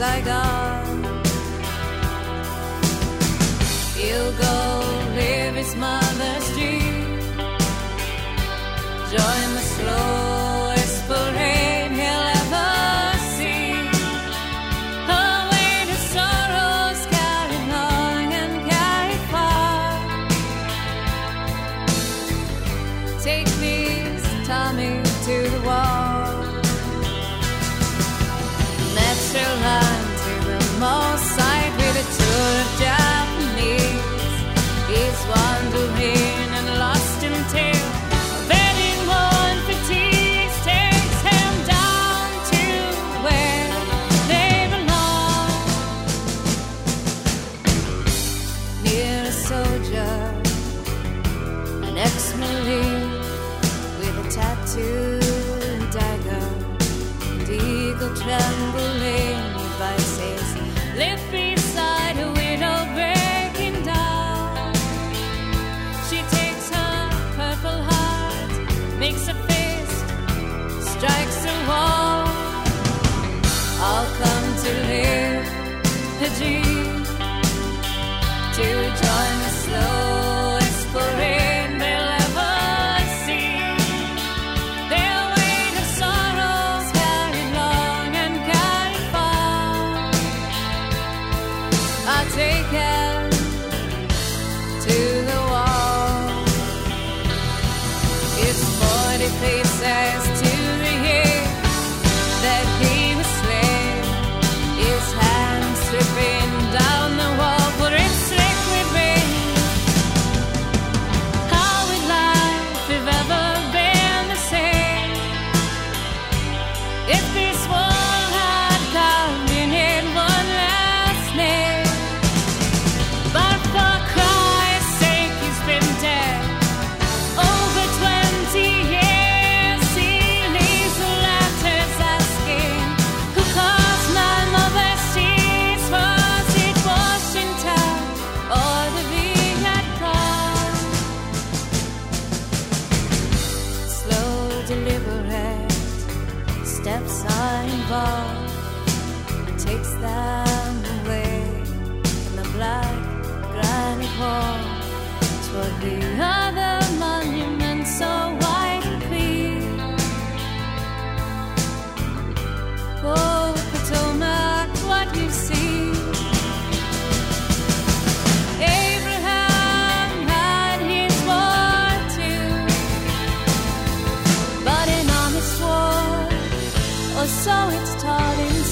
Saigon. He'll go live his mother's dream, join the slowest parade he'll ever see. Her weight of sorrows carried long and carried far. Take these, Tommy, to the wall. Metro line to the most side with a tour of Japanese. He's wandering and lost in tale. Betting one fatigues takes him down to where they belong. Near a soldier, an ex-marine with a tattooed dagger and eagle trembling, he bites his lip beside a widow breaking down. She takes her purple heart, makes a fist, strikes a wall. I'll come to live a dream, to join the slowest parade they'll ever see. Their weight of sorrows carried long and carried far. I'll take him to the wall. It's 40 paces to the year that he was slain. His hands slipping down the wall, for it's slick with rain. How would life have ever been the same if this world had come in one last name? But for Christ's sake, he's been dead over 20 years. He leaves the letters asking who caused my mother's tears. Was it Washington or the Viet Cong? Slow, deliberate steps are involved. It takes them away from the black granite wall toward the other monument so white and clean. Oh, Potomac, what you see. Abraham had his war too, but an honest war, or so it's taught in